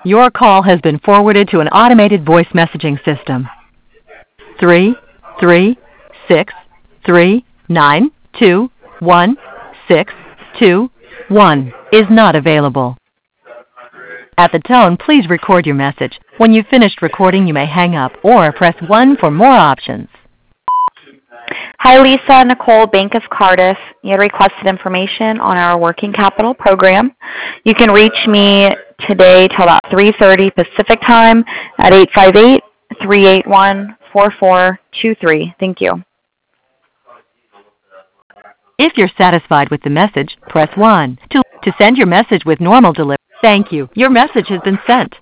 Your call has been forwarded to an automated voice messaging system. 3363921 is not available. At the tone, please record your message. When you've finished recording, you may hang up or press 1 for more options. Hi, Lisa. Nicole, Bank of Cardiff. You had requested information on our working capital program. You can reach me today till about 3:30 Pacific time at 858-381-4423. Thank you. If you're satisfied with the message, press 1. To send your message with normal delivery, thank you. Your message has been sent.